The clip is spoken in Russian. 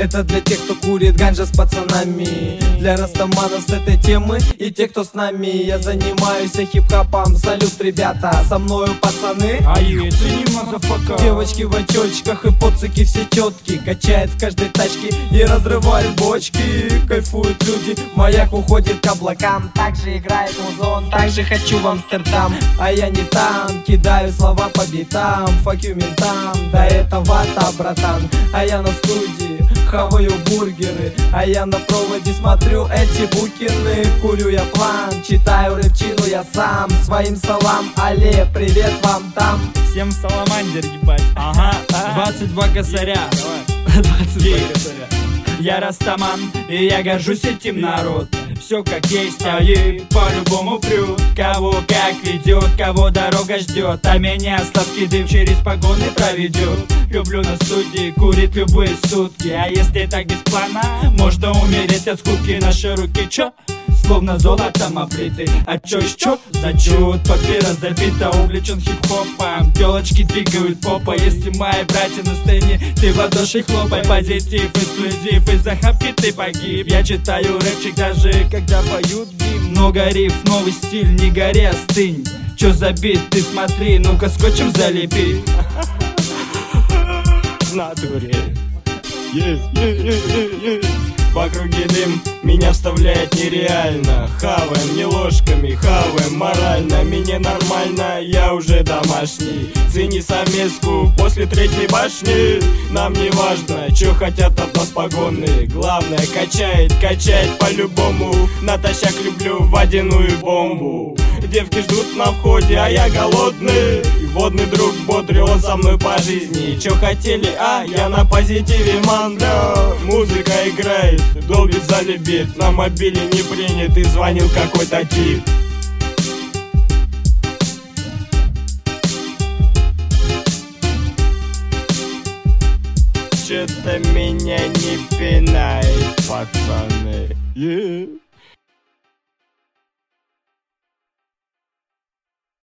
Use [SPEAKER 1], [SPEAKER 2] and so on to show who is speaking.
[SPEAKER 1] Это для тех, кто курит ганджа с пацанами, для растаманов с этой темы и тех, кто с нами. Я занимаюсь хип-хопом, салют, ребята, со мною пацаны. Девочки в очочках и поцики все четкие, качает в каждой тачке и разрывает бочки. Кайфуют люди, маяк уходит к облакам. Также играет музон, также хочу в Амстердам. А я не там, кидаю слова по битам. Fuck you, ментам, да это вата, братан. А я на студии хаваю бургеры, а я на проводе смотрю эти букины. Курю я план, читаю рэпчину я сам. Своим салам, алле, привет вам там.
[SPEAKER 2] Всем саламандер, ебать. Ага, 22 косаря. 22 косаря. Я растаман, и я горжусь этим, народ. Все как есть, а ей по-любому прют. Кого как ведет, кого дорога ждет, а меня сладкий дым через погоны проведет. Люблю на студии, курит любые сутки. А если так без плана, можно умереть от скуки. Наши руки чё? Словно золотом облиты. А чё еще? Зачет, папира забита, увлечен хип-хопом. Телочки двигают попа. Если мои братья на сцене, ты в ладоши хлопай. Позитив, эксклюзив, из-за хапки ты погиб. Я читаю рэпчик даже когда поют гимн. Много риф, новый стиль, не гори, остынь. Чё за бит, ты смотри, ну-ка скотчем залепи. В натуре. В округе дым, меня вставляет нереально. Хаваем не ложками, хаваем морально. Мне нормально, я уже домашний. Цени совместку после третьей башни. Нам не важно, чё хотят от нас погоны. Главное качает, качает по-любому. Натощак люблю водяную бомбу. Девки ждут на входе, а я голодный. Водный друг бодрый, он со мной по жизни. Чё хотели, я на позитиве, мандо. Музыка играет, долбит залебит. На мобиле не принят и звонил какой-то тип. Чё-то меня не пинает, пацаны.